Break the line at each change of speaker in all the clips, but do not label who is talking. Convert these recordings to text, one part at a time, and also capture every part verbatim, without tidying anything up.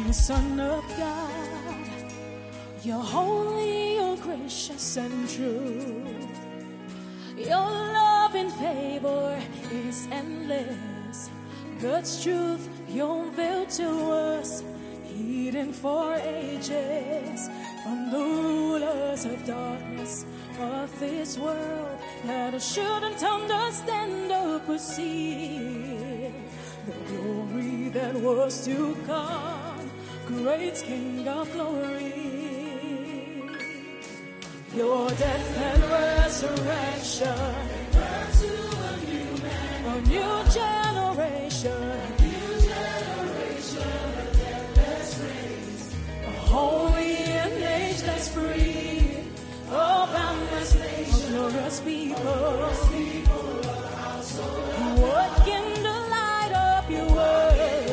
Son of God, you're holy, you're gracious and true. Your love and favor is endless. God's truth, you're unveiled to us, hidden for ages from the rulers of darkness of this world that shouldn't understand or perceive the glory that was to come. Great King of glory, your death and resurrection, to a new man, a new generation, a new generation of deathless race, a holy and ageless free, a boundless nation, a glorious people, people of the household, who walk in the light of your word.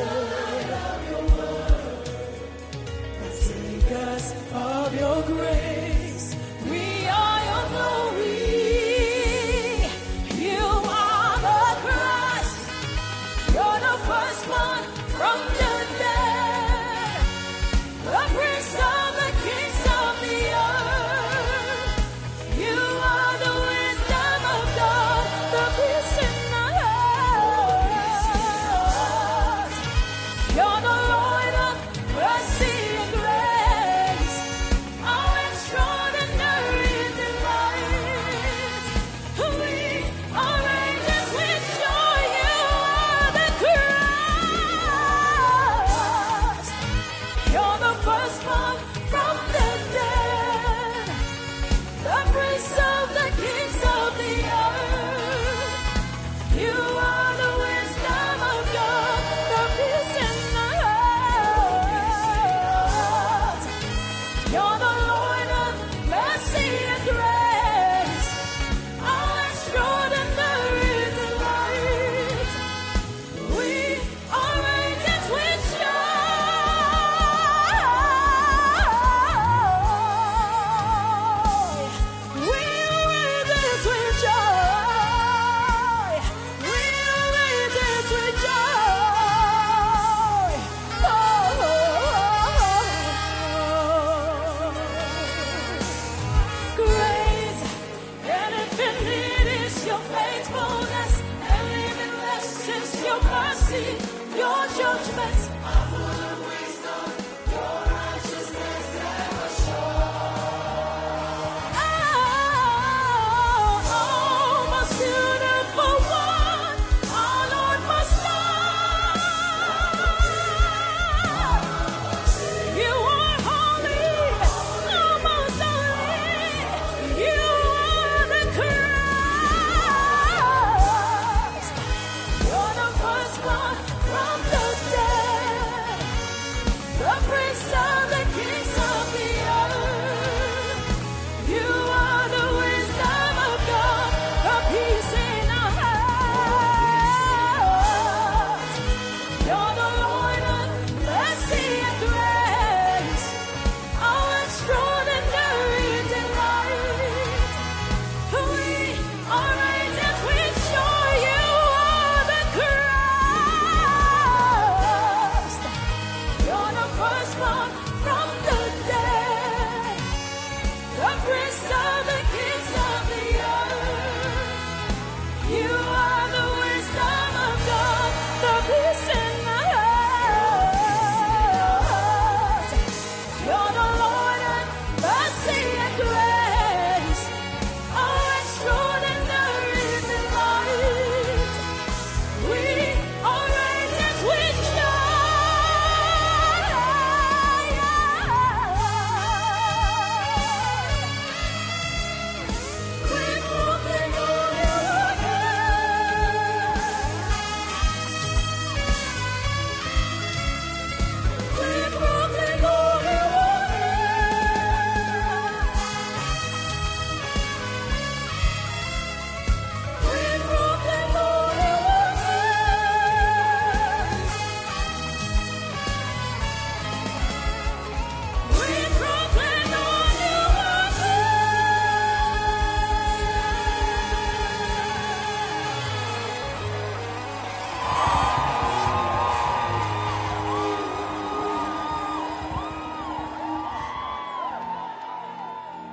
Of your grace, we are your glory. You are the Christ. You're the firstborn from the dead, the prince of the kings of the earth. You are the wisdom of God, the peace in the heart. You're the Lord of mercy. Your judgments